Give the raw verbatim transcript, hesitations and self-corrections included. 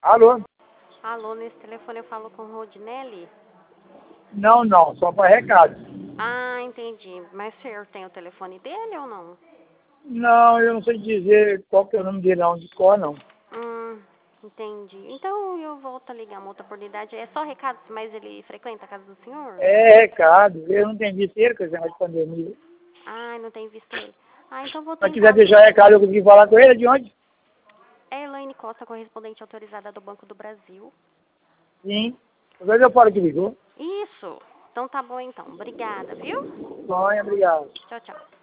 Alô? Alô, nesse telefone eu falo com Rodinelli? Não, não, só para recado. Ah, entendi. Mas o senhor tem o telefone dele ou não? Não, eu não sei dizer qual que é o nome dele, não, de cor, não. Hum, entendi. Então eu volto a ligar uma outra oportunidade. É só recado, mas ele frequenta a casa do senhor? É recado, eu não tenho visto ele com esse negócio de pandemia. Ah, não tenho visto ele. Ah, então vou Se quiser tentar. deixar recado, eu consegui falar com ele, de onde? É Elaine Costa, correspondente autorizada do Banco do Brasil. Sim. Às vezes eu falo que ligou. Isso. Então tá bom então. Obrigada, viu? Bom, obrigado. Tchau, tchau.